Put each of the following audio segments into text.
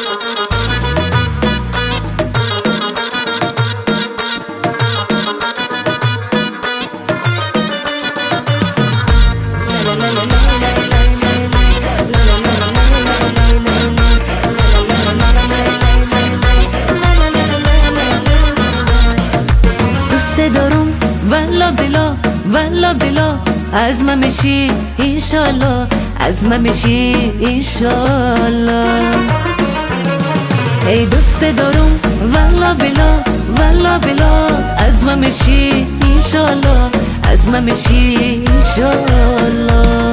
دارم والا بلا والا بلا از من میشی انشالله از من میشی انشالله ای دوست دارم والا بلا والا بلا از من میشی انشالله از من میشی انشالله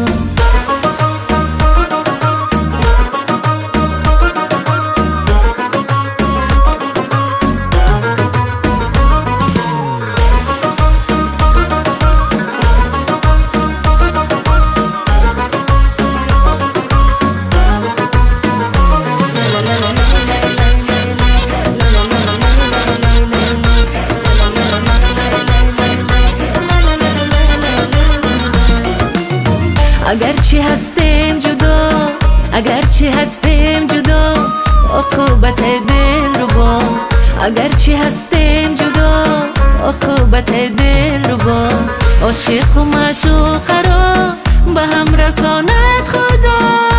اگرچه هستیم جدا اگرچه هستیم جدا عقوبت دل رو با اگرچه هستیم جدا عقوبت دل رو با عاشق و معشوق را به هم رساند خدا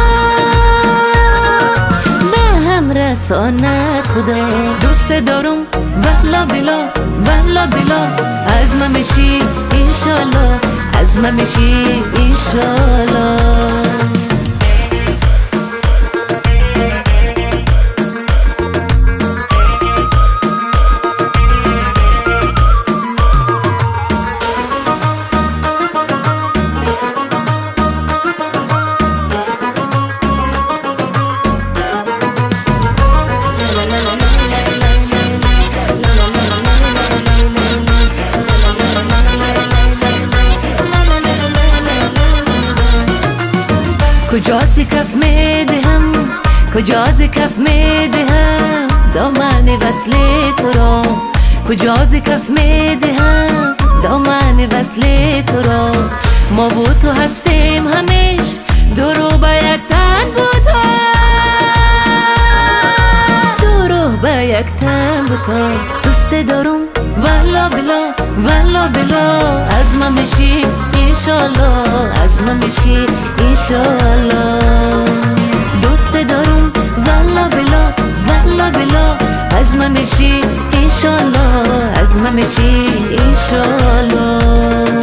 به هم رساند خدا دوست دارم والا بلا والا بلا از من میشی انشالله از من میشی انشالله کجاست کف میدهم کجاست کف میدهم دامن وصل تو را کجاست کف میدهم دامن وصل تو را ما و تو هستیم همیش دو رو به یک تن بودا دو رو به یک تن بودا دوست دارم والا بلا والا بلا از من میشی انشالله از من میشی انشالله دوست دارم والا بلا والا بلا از من میشی انشالله از من میشی انشالله